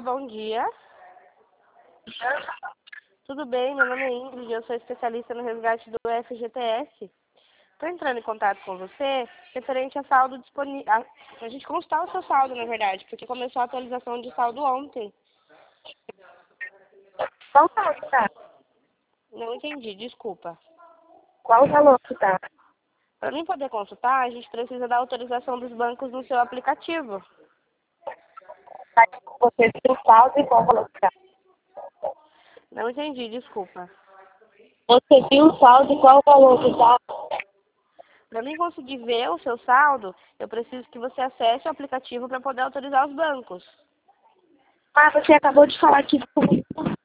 bom dia. Tudo bem? Meu nome é Ingrid, eu sou especialista no resgate do FGTS. Estou entrando em contato com você referente a saldo disponível. A gente consultar o seu saldo, na verdade, porque começou a atualização de saldo ontem. Qual valor que tá? Não entendi, desculpa. Qual valor que tá? Para mim poder consultar, a gente precisa da autorização dos bancos no seu aplicativo. Você viu o saldo e qual valor que tá? Não entendi, desculpa. Você viu o saldo e qual valor que tá? Para mim conseguir ver o seu saldo, eu preciso que você acesse o aplicativo para poder autorizar os bancos. Ah, você acabou de falar que